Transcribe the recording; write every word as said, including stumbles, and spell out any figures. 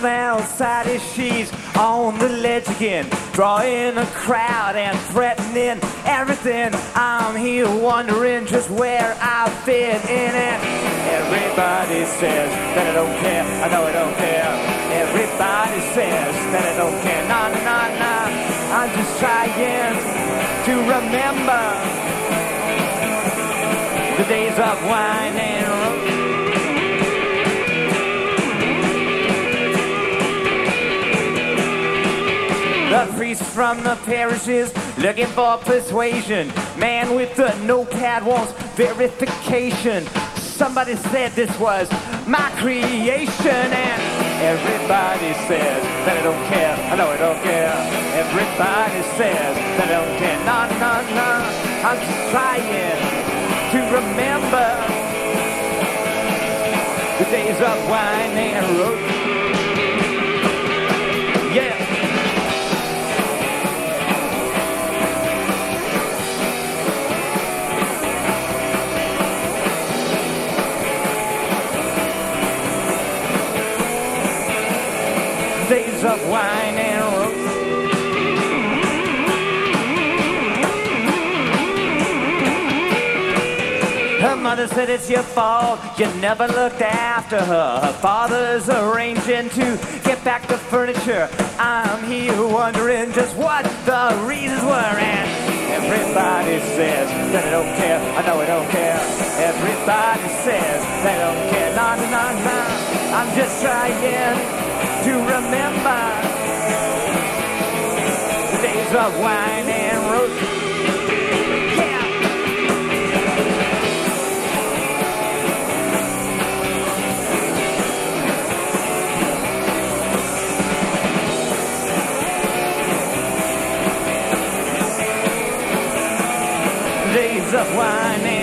outside his sheets on the ledge again, drawing a crowd and threatening everything. I'm here wondering just where I fit in, and everybody says that I don't care. I know I don't care. Everybody says that I don't care. Nah, nah, nah. I'm just trying to remember the days of wine and rose. The priest from the parishes looking for persuasion. Man with the notepad wants verification. Somebody said this was my creation, and everybody says that I don't care. I know I don't care. Everybody says that I don't care. No, no, no. I'm just trying to remember the days of wine and rose. Yeah. Days of wine and rose. Her mother said it's your fault, you never looked after her. Her father's arranging to get back the furniture. I'm here wondering just what the reasons were, and everybody says that I don't care. I know I don't care. Everybody says that I don't care. Nah, nah, nah. I'm just trying to remember the days of wine and rose. Yeah. Days of wine and